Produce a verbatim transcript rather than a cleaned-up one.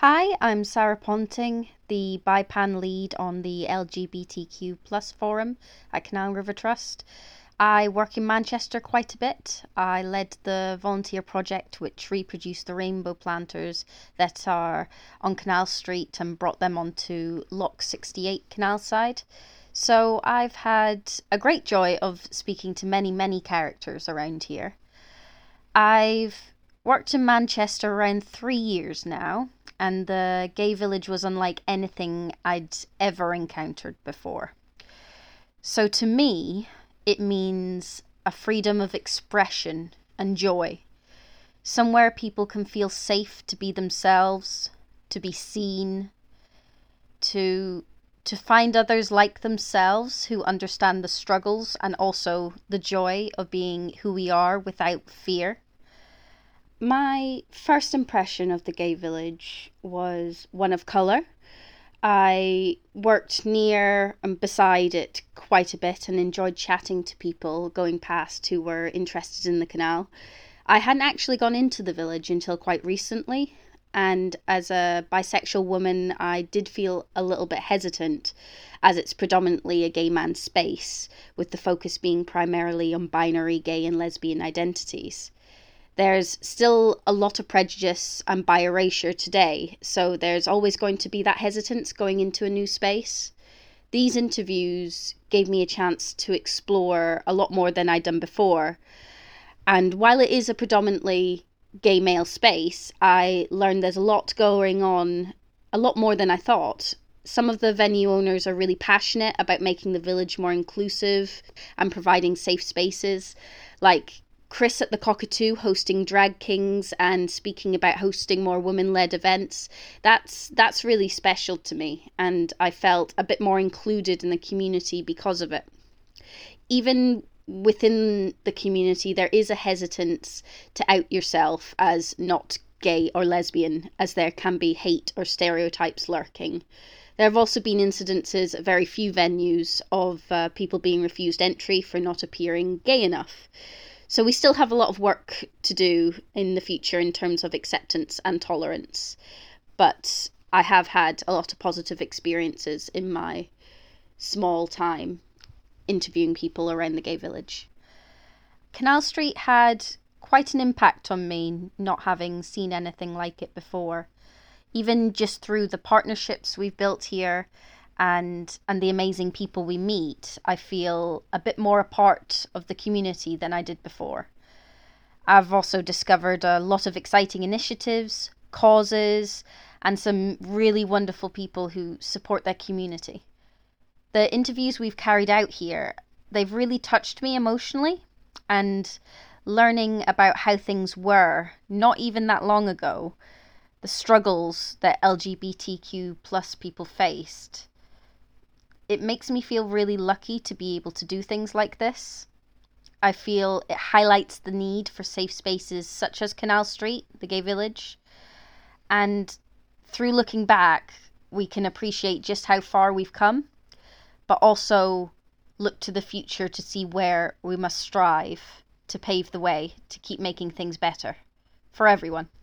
Hi, I'm Sarah Ponting, the BIPAN lead on the L G B T Q plus forum at Canal River Trust. I work in Manchester quite a bit. I led the volunteer project which reproduced the rainbow planters that are on Canal Street and brought them onto Lock sixty-eight Canal Side. So I've had a great joy of speaking to many, many characters around here. I've worked in Manchester around three years now, and the gay village was unlike anything I'd ever encountered before. So to me, it means a freedom of expression and joy. Somewhere people can feel safe to be themselves, to be seen, to to find others like themselves who understand the struggles and also the joy of being who we are without fear. My first impression of the gay village was one of colour. I worked near and beside it quite a bit and enjoyed chatting to people going past who were interested in the canal. I hadn't actually gone into the village until quite recently, and as a bisexual woman, I did feel a little bit hesitant, as it's predominantly a gay man's space, with the focus being primarily on binary gay and lesbian identities. There's still a lot of prejudice and bi erasure today, so there's always going to be that hesitance going into a new space. These interviews gave me a chance to explore a lot more than I'd done before, and while it is a predominantly gay male space, I learned there's a lot going on, a lot more than I thought. Some of the venue owners are really passionate about making the village more inclusive and providing safe spaces, like Chris at the Cockatoo hosting Drag Kings and speaking about hosting more women-led events. That's that's really special to me, and I felt a bit more included in the community because of it. Even within the community, there is a hesitance to out yourself as not gay or lesbian, as there can be hate or stereotypes lurking. There have also been incidences at very few venues of uh, people being refused entry for not appearing gay enough. So we still have a lot of work to do in the future in terms of acceptance and tolerance. But I have had a lot of positive experiences in my small time interviewing people around the gay village. Canal Street had quite an impact on me, not having seen anything like it before. Even just through the partnerships we've built here and and the amazing people we meet, I feel a bit more a part of the community than I did before. I've also discovered a lot of exciting initiatives, causes, and some really wonderful people who support their community. The interviews we've carried out here, they've really touched me emotionally, and learning about how things were not even that long ago, the struggles that L G B T Q plus people faced, it makes me feel really lucky to be able to do things like this. I feel it highlights the need for safe spaces such as Canal Street, the gay village, and through looking back, we can appreciate just how far we've come, but also look to the future to see where we must strive to pave the way to keep making things better for everyone.